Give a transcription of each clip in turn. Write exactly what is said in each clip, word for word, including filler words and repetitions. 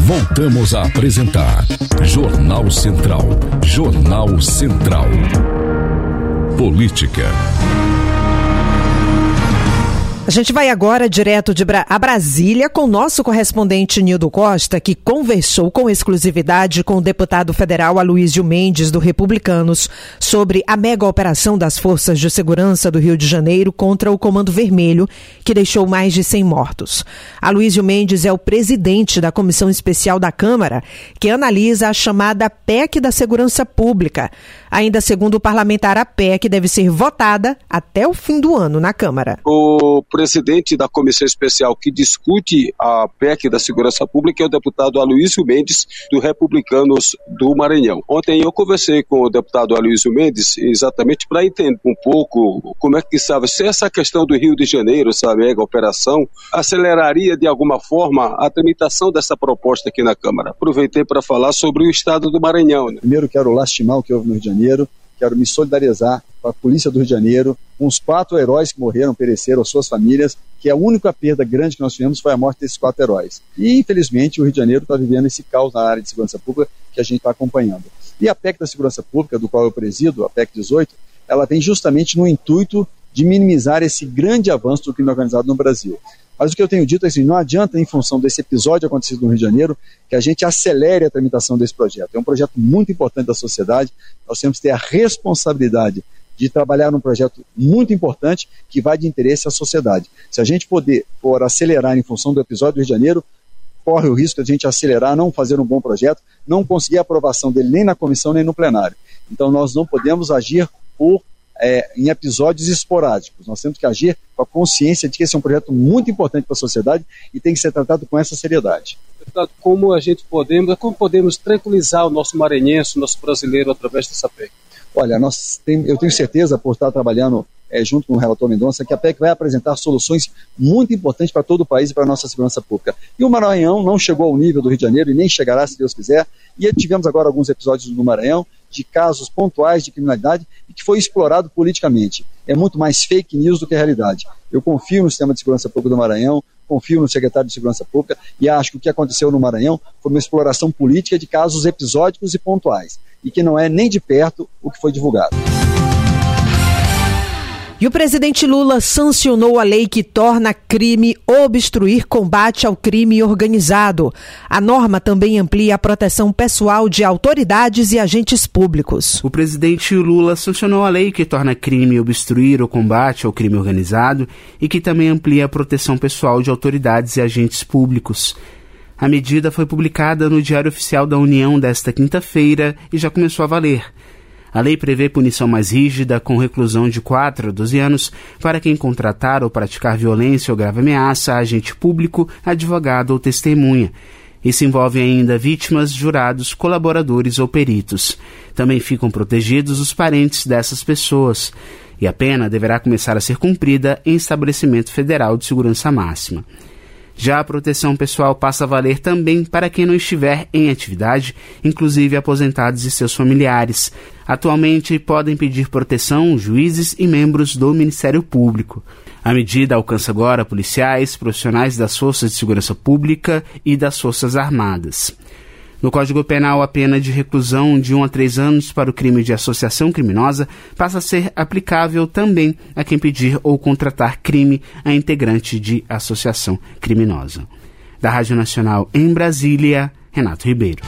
Voltamos a apresentar Jornal Central. Jornal Central. Política. A gente vai agora direto de Bra- a Brasília com o nosso correspondente Nildo Costa, que conversou com exclusividade com o deputado federal Aloysio Mendes, do Republicanos, sobre a mega operação das Forças de Segurança do Rio de Janeiro contra o Comando Vermelho, que deixou mais de cem mortos. Aloysio Mendes é o presidente da Comissão Especial da Câmara, que analisa a chamada P E C da Segurança Pública. Ainda segundo o parlamentar, a P E C deve ser votada até o fim do ano na Câmara. O presidente da comissão especial que discute a P E C da Segurança Pública é o deputado Aloysio Mendes, do Republicanos do Maranhão. Ontem eu conversei com o deputado Aloysio Mendes exatamente para entender um pouco como é que estava, se essa questão do Rio de Janeiro, essa mega operação, aceleraria de alguma forma a tramitação dessa proposta aqui na Câmara. Aproveitei para falar sobre o estado do Maranhão. Né? Primeiro quero lastimar o que houve no Rio de Janeiro, quero me solidarizar com a Polícia do Rio de Janeiro, com os quatro heróis que morreram, pereceram, as suas famílias, que a única perda grande que nós tivemos foi a morte desses quatro heróis. E, infelizmente, o Rio de Janeiro está vivendo esse caos na área de segurança pública que a gente está acompanhando. E a P E C da Segurança Pública, do qual eu presido, a P E C dezoito, ela vem justamente no intuito de minimizar esse grande avanço do crime organizado no Brasil. Mas o que eu tenho dito é assim, não adianta, em função desse episódio acontecido no Rio de Janeiro, que a gente acelere a tramitação desse projeto. É um projeto muito importante da sociedade, nós temos que ter a responsabilidade de trabalhar num projeto muito importante que vai de interesse à sociedade. Se a gente poder for acelerar em função do episódio do Rio de Janeiro, corre o risco de a gente acelerar, não fazer um bom projeto, não conseguir a aprovação dele nem na comissão nem no plenário. Então nós não podemos agir por É, em episódios esporádicos. Nós temos que agir com a consciência de que esse é um projeto muito importante para a sociedade e tem que ser tratado com essa seriedade. Deputado, como a gente podemos, como podemos tranquilizar o nosso maranhense, o nosso brasileiro através dessa P E C? Olha, nós tem, eu tenho certeza, por estar trabalhando é, junto com o relator Mendonça, que a P E C vai apresentar soluções muito importantes para todo o país e para a nossa segurança pública. E o Maranhão não chegou ao nível do Rio de Janeiro e nem chegará, se Deus quiser. E tivemos agora alguns episódios no Maranhão de casos pontuais de criminalidade e que foi explorado politicamente. É muito mais fake news do que a realidade. Eu confio no sistema de segurança pública do Maranhão, confio no secretário de Segurança Pública e acho que o que aconteceu no Maranhão foi uma exploração política de casos episódicos e pontuais e que não é nem de perto o que foi divulgado. E o presidente Lula sancionou a lei que torna crime obstruir combate ao crime organizado. A norma também amplia a proteção pessoal de autoridades e agentes públicos. O presidente Lula sancionou a lei que torna crime obstruir o combate ao crime organizado e que também amplia a proteção pessoal de autoridades e agentes públicos. A medida foi publicada no Diário Oficial da União desta quinta-feira e já começou a valer. A lei prevê punição mais rígida, com reclusão de quatro a doze anos, para quem contratar ou praticar violência ou grave ameaça a agente público, advogado ou testemunha. Isso envolve ainda vítimas, jurados, colaboradores ou peritos. Também ficam protegidos os parentes dessas pessoas. E a pena deverá começar a ser cumprida em estabelecimento federal de segurança máxima. Já a proteção pessoal passa a valer também para quem não estiver em atividade, inclusive aposentados e seus familiares. Atualmente podem pedir proteção juízes e membros do Ministério Público. A medida alcança agora policiais, profissionais das Forças de Segurança Pública e das Forças Armadas. No Código Penal, a pena de reclusão de um a três anos para o crime de associação criminosa passa a ser aplicável também a quem pedir ou contratar crime a integrante de associação criminosa. Da Rádio Nacional em Brasília, Renato Ribeiro.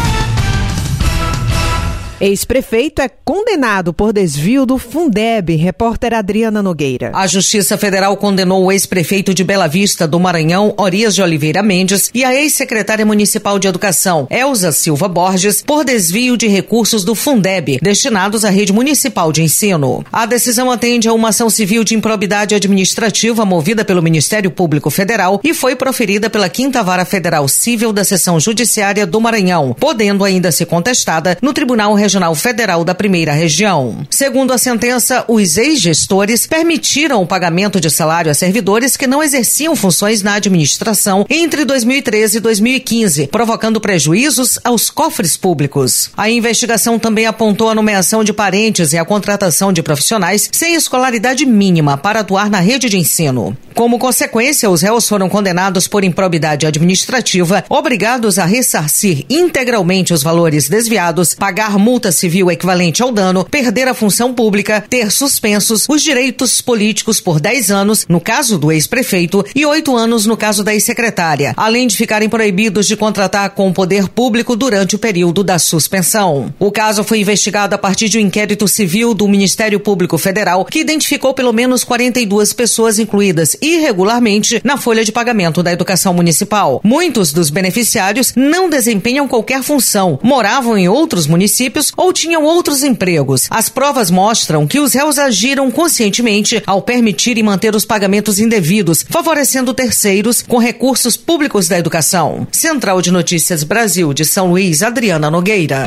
Ex-prefeito é condenado por desvio do Fundeb, repórter Adriana Nogueira. A Justiça Federal condenou o ex-prefeito de Bela Vista, do Maranhão, Orias de Oliveira Mendes, e a ex-secretária municipal de Educação, Elza Silva Borges, por desvio de recursos do Fundeb, destinados à rede municipal de ensino. A decisão atende a uma ação civil de improbidade administrativa movida pelo Ministério Público Federal e foi proferida pela Quinta Vara Federal Civil da Seção Judiciária do Maranhão, podendo ainda ser contestada no Tribunal Regional Regional Federal da Primeira Região. Segundo a sentença, os ex-gestores permitiram o pagamento de salário a servidores que não exerciam funções na administração entre dois mil e treze e dois mil e quinze, provocando prejuízos aos cofres públicos. A investigação também apontou a nomeação de parentes e a contratação de profissionais sem escolaridade mínima para atuar na rede de ensino. Como consequência, os réus foram condenados por improbidade administrativa, obrigados a ressarcir integralmente os valores desviados, pagar multa civil equivalente ao dano, perder a função pública, ter suspensos os direitos políticos por dez anos, no caso do ex-prefeito, e oito anos no caso da ex-secretária, além de ficarem proibidos de contratar com o poder público durante o período da suspensão. O caso foi investigado a partir de um inquérito civil do Ministério Público Federal, que identificou pelo menos quarenta e duas pessoas incluídas irregularmente na folha de pagamento da educação municipal. Muitos dos beneficiários não desempenham qualquer função, moravam em outros municípios ou tinham outros empregos. As provas mostram que os réus agiram conscientemente ao permitir e manter os pagamentos indevidos, favorecendo terceiros com recursos públicos da educação. Central de Notícias Brasil de São Luís, Adriana Nogueira.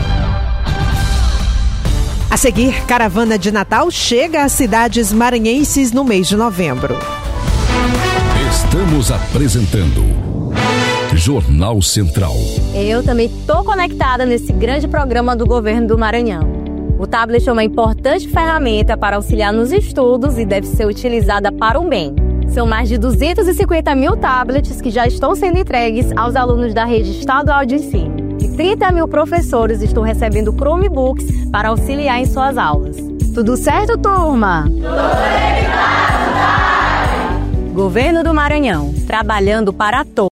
A seguir, caravana de Natal chega às cidades maranhenses no mês de novembro. Estamos apresentando Jornal Central. Eu também estou conectada nesse grande programa do governo do Maranhão. O tablet é uma importante ferramenta para auxiliar nos estudos e deve ser utilizada para o bem. São mais de duzentos e cinquenta mil tablets que já estão sendo entregues aos alunos da rede estadual de ensino. E trinta mil professores estão recebendo Chromebooks para auxiliar em suas aulas. Tudo certo, turma? Tudo bem, claro, Governo do Maranhão, trabalhando para todos.